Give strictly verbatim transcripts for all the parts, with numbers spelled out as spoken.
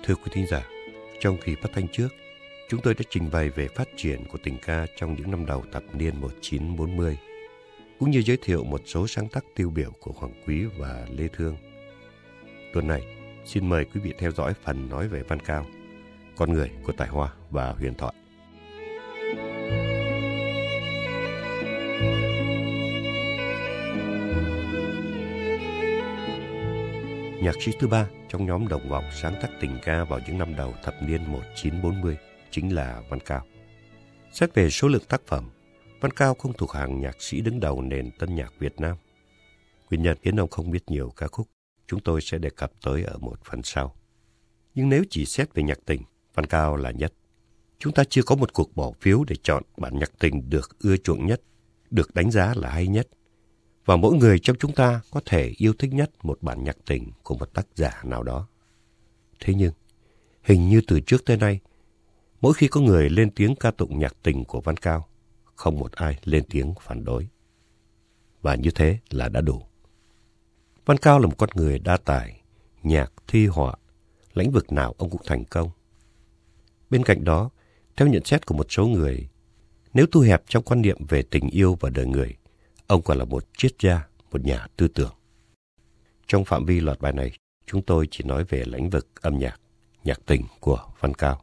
Thưa quý thính giả, trong kỳ phát thanh trước, chúng tôi đã trình bày về phát triển của tình ca trong những năm đầu thập niên một nghìn chín trăm bốn mươi, cũng như giới thiệu một số sáng tác tiêu biểu của Hoàng Quý và Lê Thương. Tuần này, xin mời quý vị theo dõi phần nói về Văn Cao, con người của tài hoa và huyền thoại. Nhạc sĩ thứ ba trong nhóm đồng vọng sáng tác tình ca vào những năm đầu thập niên một nghìn chín trăm bốn mươi chính là Văn Cao. Xét về số lượng tác phẩm, Văn Cao không thuộc hàng nhạc sĩ đứng đầu nền tân nhạc Việt Nam. Nguyên nhân khiến ông không biết nhiều ca khúc, chúng tôi sẽ đề cập tới ở một phần sau. Nhưng nếu chỉ xét về nhạc tình, Văn Cao là nhất. Chúng ta chưa có một cuộc bỏ phiếu để chọn bản nhạc tình được ưa chuộng nhất, được đánh giá là hay nhất. Và mỗi người trong chúng ta có thể yêu thích nhất một bản nhạc tình của một tác giả nào đó. Thế nhưng, hình như từ trước tới nay, mỗi khi có người lên tiếng ca tụng nhạc tình của Văn Cao, không một ai lên tiếng phản đối. Và như thế là đã đủ. Văn Cao là một con người đa tài, nhạc, thi họa, lĩnh vực nào ông cũng thành công. Bên cạnh đó, theo nhận xét của một số người, nếu thu hẹp trong quan niệm về tình yêu và đời người, ông còn là một triết gia, một nhà tư tưởng. Trong phạm vi loạt bài này, chúng tôi chỉ nói về lĩnh vực âm nhạc, nhạc tình của Văn Cao.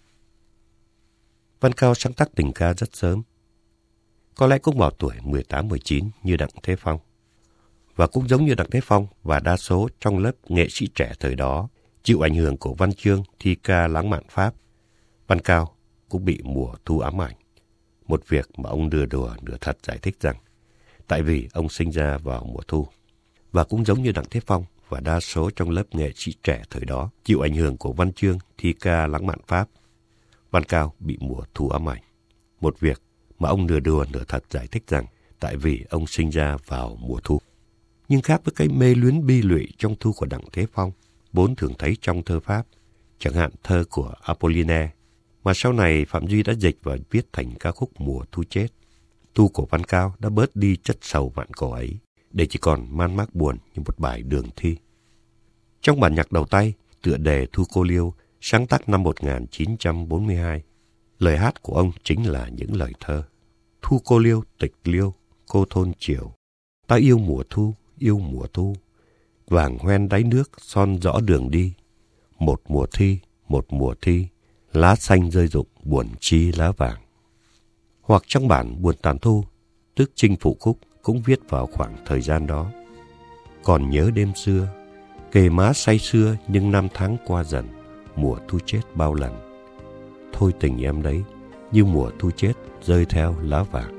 Văn Cao sáng tác tình ca rất sớm. Có lẽ cũng vào tuổi mười tám mười chín như Đặng Thế Phong. Và cũng giống như Đặng Thế Phong và đa số trong lớp nghệ sĩ trẻ thời đó, chịu ảnh hưởng của văn chương, thi ca lãng mạn Pháp, Văn Cao cũng bị mùa thu ám ảnh. Một việc mà ông nửa đùa nửa thật giải thích rằng tại vì ông sinh ra vào mùa thu. Và cũng giống như Đặng Thế Phong và đa số trong lớp nghệ sĩ trẻ thời đó, chịu ảnh hưởng của văn chương, thi ca lãng mạn Pháp, Văn Cao bị mùa thu ám ảnh. Một việc mà ông nửa đùa nửa thật giải thích rằng tại vì ông sinh ra vào mùa thu. Nhưng khác với cái mê luyến bi lụy trong thu của Đặng Thế Phong, vốn thường thấy trong thơ Pháp, chẳng hạn thơ của Apollinaire, mà sau này Phạm Duy đã dịch và viết thành ca khúc Mùa Thu Chết. Thu của Văn Cao đã bớt đi chất sầu vạn cổ ấy, để chỉ còn man mác buồn như một bài đường thi. Trong bản nhạc đầu tay, tựa đề Thu Cô Liêu, sáng tác năm một nghìn chín trăm bốn mươi hai, lời hát của ông chính là những lời thơ. Thu cô liêu, tịch liêu, cô thôn chiều, ta yêu mùa thu, yêu mùa thu, vàng hoen đáy nước, son rõ đường đi. Một mùa thi, một mùa thi, lá xanh rơi rụng, buồn chi lá vàng. Hoặc trong bản Buồn Tàn Thu, tức Chinh Phụ Khúc, cũng viết vào khoảng thời gian đó. Còn nhớ đêm xưa, kề má say sưa nhưng năm tháng qua dần, mùa thu chết bao lần. Thôi tình em đấy, như mùa thu chết rơi theo lá vàng.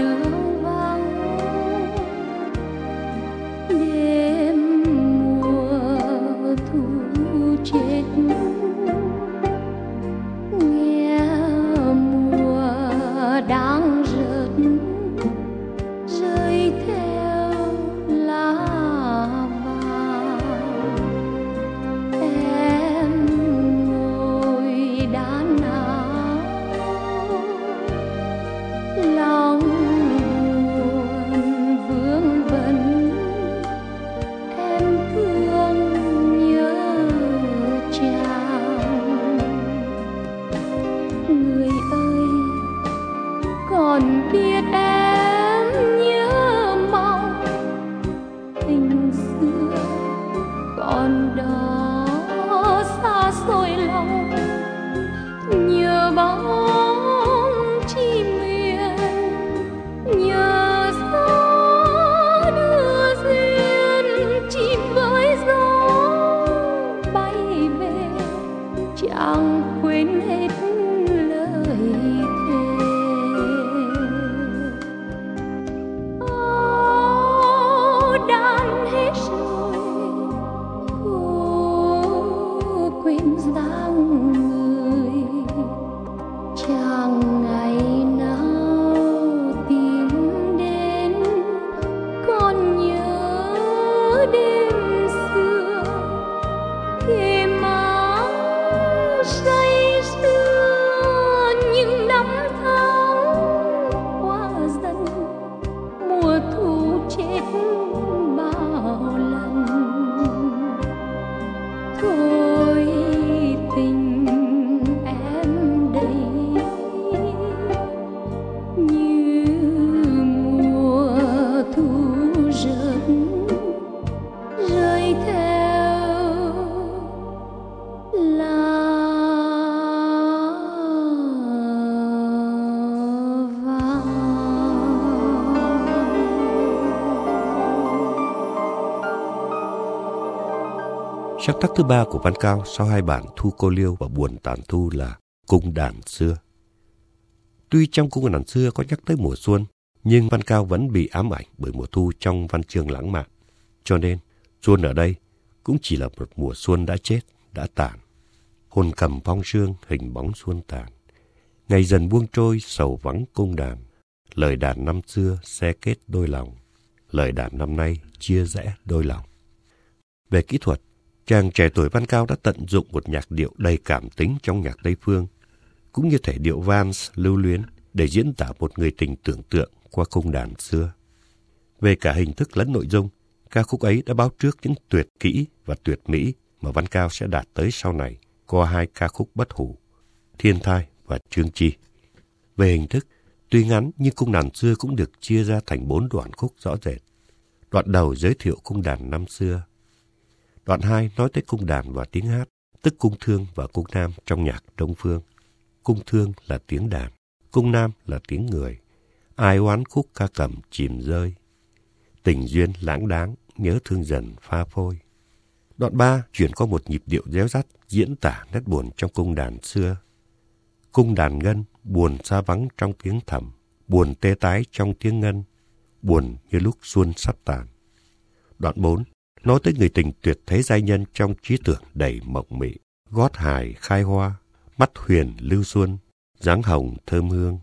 đường vắng, đêm mùa thu chết, nghe mùa đang rớt rơi theo lá vàng. Em ngồi đan áo, lòng buồn vương vấn, em thương nhớ chàng. Người ơi, còn biết em nhớ mong tình xưa còn đó xa xôi lòng, nhớ bóng chim miền, nhớ gió đưa duyên, chim với gió bay về, chẳng quên hết lời thề. Ô, đàn hết rồi, cô quên dáng người, chẳng ngày nào tìm đến, còn nhớ đêm xưa khi má say sưa. Những năm tháng qua dần, mùa thu chết bao lần. Thôi tình em đây như mùa thu rớt rơi theo lá vàng. Sáng tác thứ ba của Văn Cao sau hai bản Thu Cô Liêu và Buồn Tàn Thu là Cung Đàn Xưa. Tuy trong Cung Đàn Xưa có nhắc tới mùa xuân, nhưng Văn Cao vẫn bị ám ảnh bởi mùa thu trong văn chương lãng mạn. Cho nên, xuân ở đây cũng chỉ là một mùa xuân đã chết, đã tàn. Hồn cầm phong sương, hình bóng xuân tàn. Ngày dần buông trôi, sầu vắng cung đàn. Lời đàn năm xưa xé kết đôi lòng. Lời đàn năm nay chia rẽ đôi lòng. Về kỹ thuật, chàng trẻ tuổi Văn Cao đã tận dụng một nhạc điệu đầy cảm tính trong nhạc Tây Phương, cũng như thể điệu vals lưu luyến để diễn tả một người tình tưởng tượng qua cung đàn xưa. Về cả hình thức lẫn nội dung, ca khúc ấy đã báo trước những tuyệt kỹ và tuyệt mỹ mà Văn Cao sẽ đạt tới sau này qua hai ca khúc bất hủ, Thiên Thai và Trương Chi. Về hình thức, tuy ngắn nhưng cung đàn xưa cũng được chia ra thành bốn đoạn khúc rõ rệt. Đoạn đầu giới thiệu cung đàn năm xưa. Đoạn hai nói tới cung đàn và tiếng hát, tức cung thương và cung nam trong nhạc Đông Phương. Cung thương là tiếng đàn, cung nam là tiếng người. Ai oán khúc ca cầm chìm rơi. Tình duyên lãng đáng, nhớ thương dần pha phôi. Đoạn ba chuyển qua một nhịp điệu réo rắt diễn tả nét buồn trong cung đàn xưa. Cung đàn ngân, buồn xa vắng trong tiếng thầm, buồn tê tái trong tiếng ngân, buồn như lúc xuân sắp tàn. Đoạn bốn nói tới người tình tuyệt thế giai nhân trong trí tưởng đầy mộng mị, gót hài khai hoa, mắt huyền lưu xuân, dáng hồng thơm hương.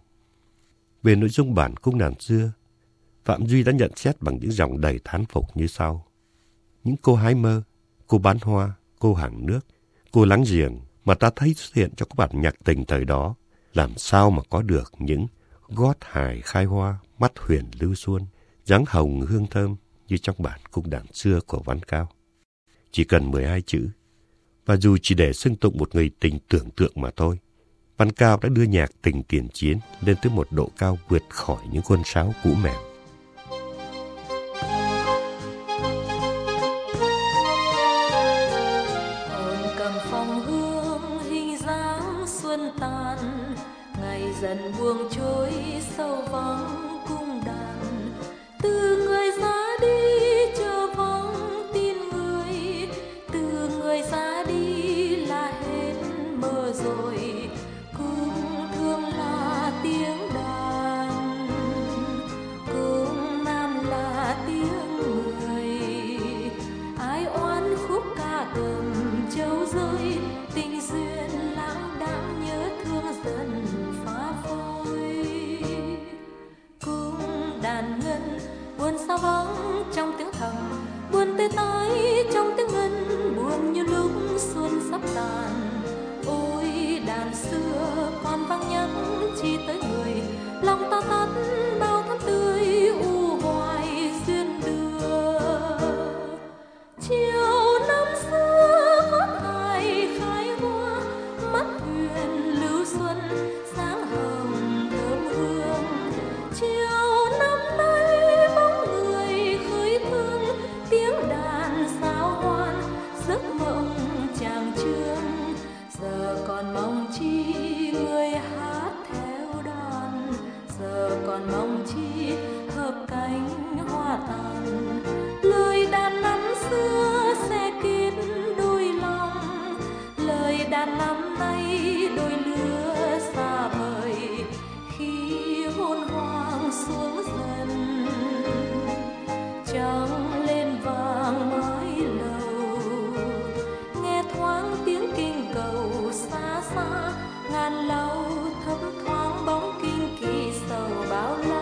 Về nội dung bản cung đàn xưa, Phạm Duy đã nhận xét bằng những dòng đầy thán phục như sau. Những cô hái mơ, cô bán hoa, cô hàng nước, cô láng giềng mà ta thấy xuất hiện trong các bản nhạc tình thời đó, làm sao mà có được những gót hài khai hoa, mắt huyền lưu xuân, dáng hồng hương thơm như trong bản cung đàn xưa của Văn Cao. Chỉ cần mười hai chữ, và dù chỉ để xưng tụng một người tình tưởng tượng mà thôi, Văn Cao đã đưa nhạc tình tiền chiến lên tới một độ cao vượt khỏi những khuôn sáo cũ mềm. Hồn cầm phong hương hình dáng xuân tàn, ngày dần buông trôi sâu vắng cung đàn. Từ người ra đi chờ vắng tin người, từ người ra đi là hết mơ rồi. Cung thương là tiếng đàn, thấp thoáng bóng kinh kỳ sầu bao la.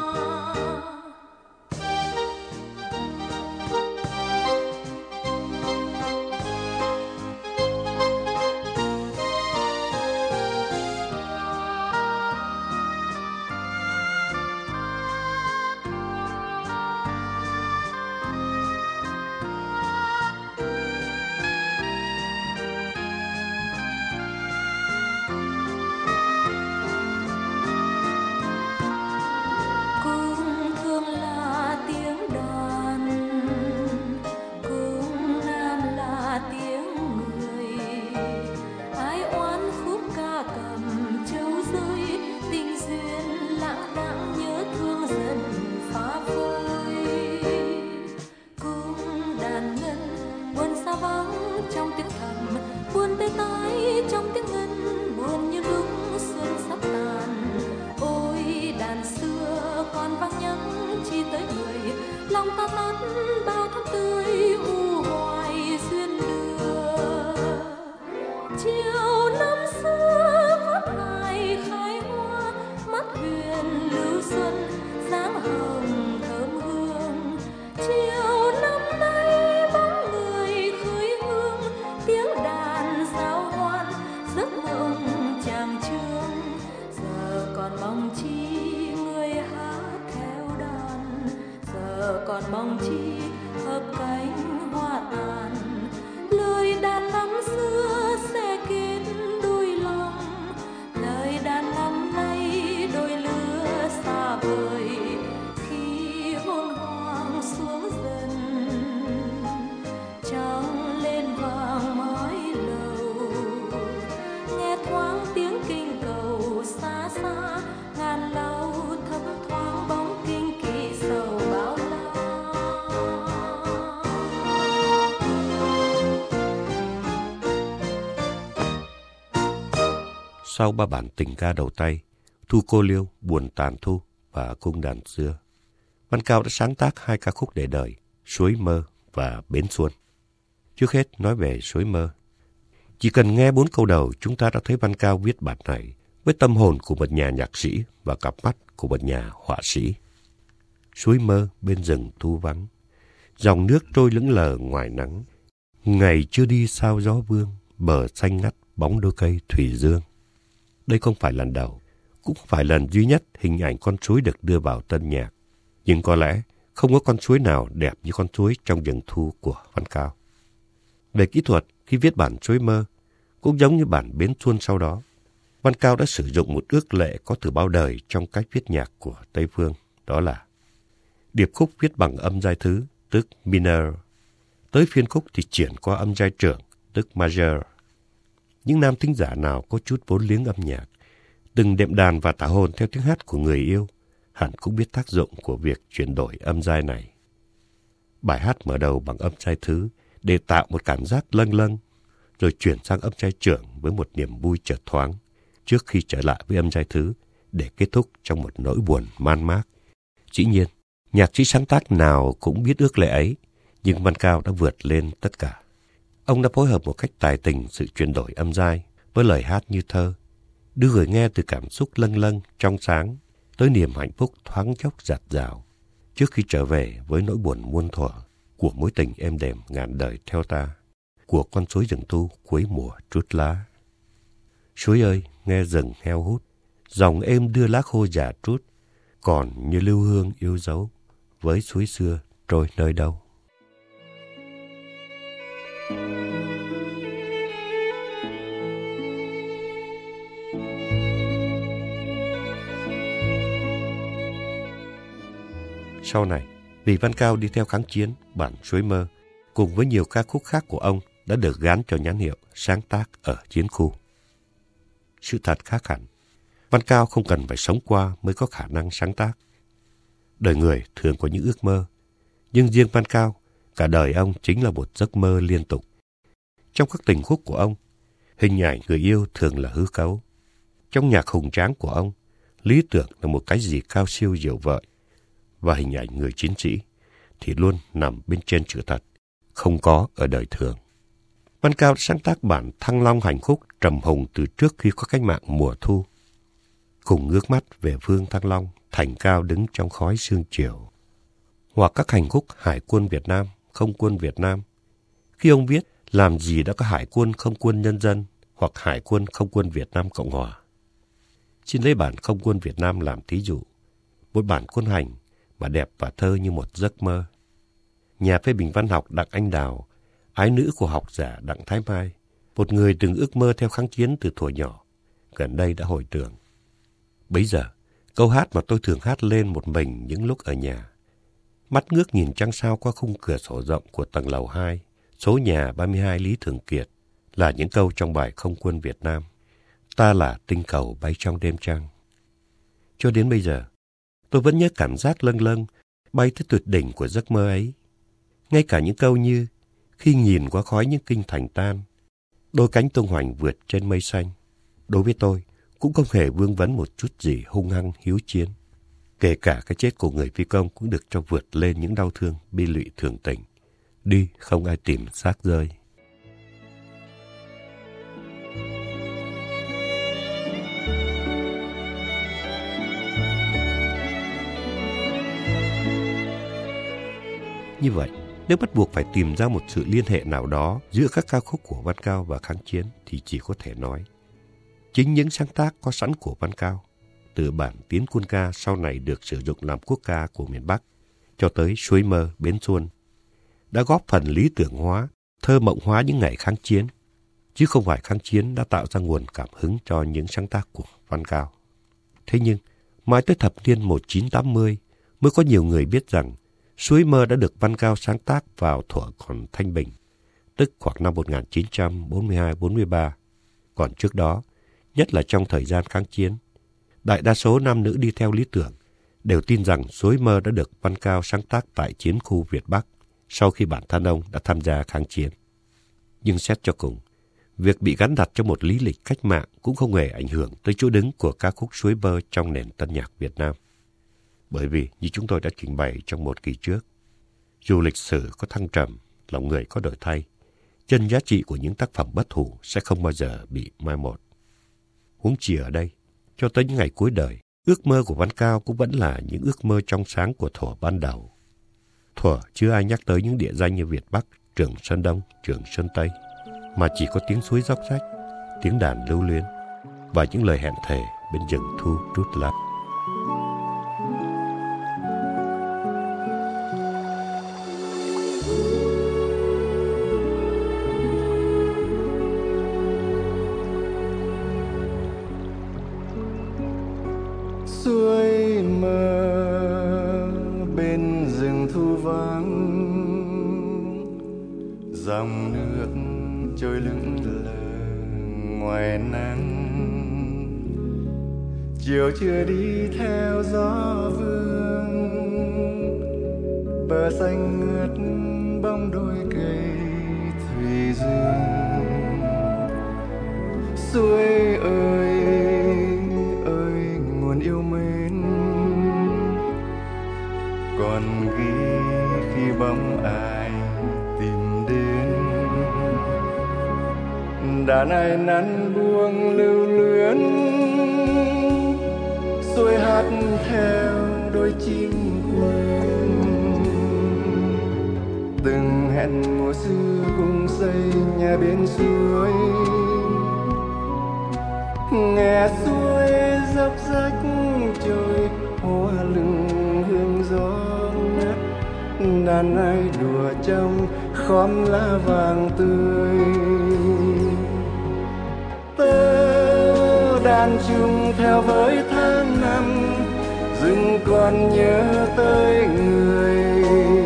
Lòng ta tắt bao tháng tươi u hoài duyên đưa. Chiều năm xưa vắt hài khai hoa, mắt huyền lưu xuân dáng hồng thơm hương. Chiều năm nay bóng người khơi hương, tiếng đàn giao hoan giấc mộng chàng trương. Giờ còn mong chi người hát theo đàn, giờ còn mong chi hợp cánh hoa tàn. Lời đàn năm xưa sẽ kết đôi lòng, lời đàn năm nay đôi lứa xa vời. Khi hôn hoàng xuống dần, trăng lên vàng mái lầu, nghe thoáng tiếng kinh cầu xa xa, ngàn lâu thấp thoáng bóng kinh kỳ sầu bao la. Sau ba bản tình ca đầu tay, Thu Cô Liêu, Buồn Tàn Thu và Cung Đàn Xưa, Văn Cao đã sáng tác hai ca khúc để đời, Suối Mơ và Bến Xuân. Trước hết nói về Suối Mơ. Chỉ cần nghe bốn câu đầu, chúng ta đã thấy Văn Cao viết bản này với tâm hồn của một nhà nhạc sĩ và cặp mắt của một nhà họa sĩ. Suối mơ bên rừng thu vắng, dòng nước trôi lững lờ ngoài nắng. Ngày chưa đi sao gió vương, bờ xanh ngắt bóng đôi cây thủy dương. Đây không phải lần đầu, cũng không phải lần duy nhất hình ảnh con suối được đưa vào tân nhạc. Nhưng có lẽ không có con suối nào đẹp như con suối trong rừng thu của Văn Cao. Về kỹ thuật, khi viết bản Suối Mơ, cũng giống như bản Bến Xuân sau đó, Văn Cao đã sử dụng một ước lệ có từ bao đời trong cách viết nhạc của Tây Phương, đó là điệp khúc viết bằng âm giai thứ, tức minor. Tới phiên khúc thì chuyển qua âm giai trưởng, tức major. Những nam thính giả nào có chút vốn liếng âm nhạc, từng đệm đàn và tả hồn theo tiếng hát của người yêu, hẳn cũng biết tác dụng của việc chuyển đổi âm giai này. Bài hát mở đầu bằng âm giai thứ để tạo một cảm giác lâng lâng, rồi chuyển sang âm giai trưởng với một niềm vui chợt thoáng, trước khi trở lại với âm giai thứ để kết thúc trong một nỗi buồn man mác. Dĩ nhiên, nhạc sĩ sáng tác nào cũng biết ước lệ ấy, nhưng Văn Cao đã vượt lên tất cả. Ông đã phối hợp một cách tài tình sự chuyển đổi âm giai với lời hát như thơ, đưa người nghe từ cảm xúc lâng lâng, trong sáng, tới niềm hạnh phúc thoáng chốc dạt dào, trước khi trở về với nỗi buồn muôn thuở của mối tình êm đềm ngàn đời theo ta, của con suối rừng thu cuối mùa trút lá. Suối ơi, nghe rừng heo hút, dòng êm đưa lá khô già trút, còn như lưu hương yêu dấu, với suối xưa trôi nơi đâu. Sau này, vì Văn Cao đi theo kháng chiến, bản Suối Mơ cùng với nhiều ca khúc khác của ông đã được gán cho nhãn hiệu sáng tác ở chiến khu. Sự thật khác hẳn, Văn Cao không cần phải sống qua mới có khả năng sáng tác. Đời người thường có những ước mơ, nhưng riêng Văn Cao, cả đời ông chính là một giấc mơ liên tục. Trong các tình khúc của ông, hình ảnh người yêu thường là hư cấu. Trong nhạc hùng tráng của ông, lý tưởng là một cái gì cao siêu diệu vợi, và hình ảnh người chiến sĩ thì luôn nằm bên trên sự thật, không có ở đời thường. Văn Cao đã sáng tác bản Thăng Long hành khúc trầm hùng từ trước khi có cách mạng mùa thu. cùng ngước mắt về phương Thăng Long, thành cao đứng trong khói sương chiều. Hoặc các hành khúc Hải quân Việt Nam, Không quân Việt Nam. Khi ông viết làm gì đã có Hải quân Không quân Nhân dân hoặc Hải quân Không quân Việt Nam Cộng Hòa. Xin lấy bản Không quân Việt Nam làm thí dụ. Một bản quân hành mà đẹp và thơ như một giấc mơ. Nhà phê bình văn học Đặng Anh Đào, ái nữ của học giả Đặng Thái Mai, một người từng ước mơ theo kháng chiến từ thuở nhỏ, gần đây đã hồi tưởng. Bấy giờ, câu hát mà tôi thường hát lên một mình những lúc ở nhà. Mắt ngước nhìn trăng sao qua khung cửa sổ rộng của tầng lầu hai, số nhà ba mươi hai Lý Thường Kiệt, là những câu trong bài Không quân Việt Nam. Ta là tinh cầu bay trong đêm trăng. Cho đến bây giờ, tôi vẫn nhớ cảm giác lâng lâng bay tới tuyệt đỉnh của giấc mơ ấy. Ngay cả những câu như khi nhìn qua khói những kinh thành tan, đôi cánh tung hoành vượt trên mây xanh, đối với tôi cũng không hề vương vấn một chút gì hung hăng hiếu chiến. Kể cả cái chết của người phi công cũng được cho vượt lên những đau thương bi lụy thường tình. Đi không ai tìm xác rơi. Như vậy, nếu bắt buộc phải tìm ra một sự liên hệ nào đó giữa các ca khúc của Văn Cao và kháng chiến thì chỉ có thể nói chính những sáng tác có sẵn của Văn Cao, từ bản Tiến Quân Ca sau này được sử dụng làm quốc ca của miền Bắc cho tới Suối Mơ, Bến Xuân, đã góp phần lý tưởng hóa, thơ mộng hóa những ngày kháng chiến, chứ không phải kháng chiến đã tạo ra nguồn cảm hứng cho những sáng tác của Văn Cao. Thế nhưng, mãi tới thập niên một nghìn chín trăm tám mươi mới có nhiều người biết rằng Suối Mơ đã được Văn Cao sáng tác vào thuở còn thanh bình, tức khoảng năm một nghìn chín trăm bốn mươi hai bốn mươi ba. Còn trước đó, nhất là trong thời gian kháng chiến, đại đa số nam nữ đi theo lý tưởng đều tin rằng Suối Mơ đã được Văn Cao sáng tác tại chiến khu Việt Bắc sau khi bản thân ông đã tham gia kháng chiến. Nhưng xét cho cùng, việc bị gắn đặt cho một lý lịch cách mạng cũng không hề ảnh hưởng tới chỗ đứng của ca khúc Suối Mơ trong nền tân nhạc Việt Nam. Bởi vì, như chúng tôi đã trình bày trong một kỳ trước, dù lịch sử có thăng trầm, lòng người có đổi thay, chân giá trị của những tác phẩm bất hủ sẽ không bao giờ bị mai một. Huống chi ở đây, cho tới những ngày cuối đời, ước mơ của Văn Cao cũng vẫn là những ước mơ trong sáng của thuở ban đầu. Thuở chưa ai nhắc tới những địa danh như Việt Bắc, Trường Sơn Đông, Trường Sơn Tây, mà chỉ có tiếng suối róc rách, tiếng đàn lưu luyến và những lời hẹn thề bên rừng thu trút lá. Suối mơ bên rừng thu vắng, dòng nước trôi lững lờ ngoài nắng. Chiều chưa đi theo gió vương, bờ xanh ngượt bóng đôi cây thủy dương. Suối ơi yêu mến, còn ghi khi bóng ai tìm đến. Đàn ai nắn buông lưu luyến, xuôi hát theo đôi chim quên. Từng hẹn mùa xưa cùng xây nhà bên suối, nghe suối dốc rách trôi hoa lừng hương gió ngát. Đàn ai đùa trong khóm lá vàng tươi, tơ đàn chung theo với tháng năm, dừng còn nhớ tới người.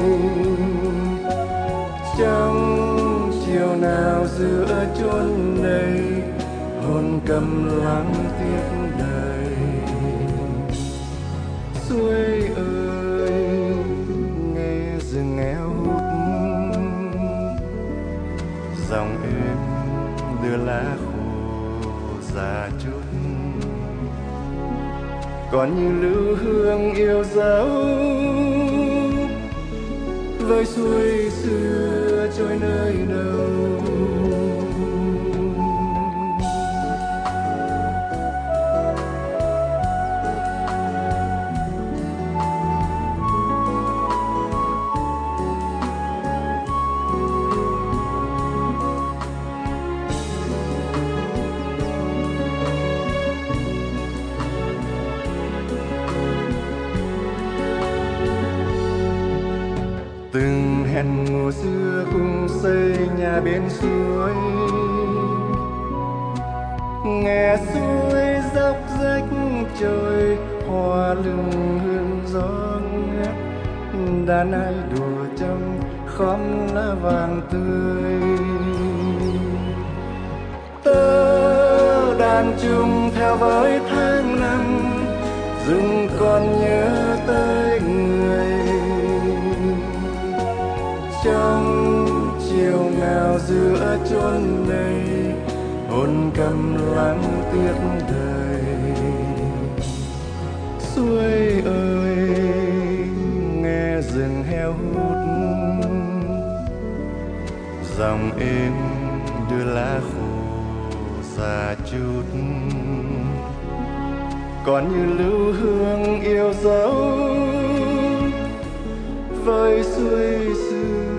Trong chiều nào giữa chốn này, hồn cầm lắng tiếc đời. Suối ơi nghe rừng éo hút, dòng êm đưa lá khô già chút, còn như lưu hương yêu dấu với suối xưa trôi nơi đâu. hẹn ngủ xưa cùng xây nhà bên suối, nghe suối dốc rách trôi hoa lưng hương gió ngát, đàn ai đùa trong khóm lá vàng tươi. Tơ đàn chung theo với tháng năm, dừng còn nhớ tới người. Trong chiều nào giữa chốn đây, hồn câm lắng tiếc đời. Suối ơi nghe rừng heo hút, dòng êm đưa lá khô xa chút, còn như lưu hương yêu dấu với suối xưa.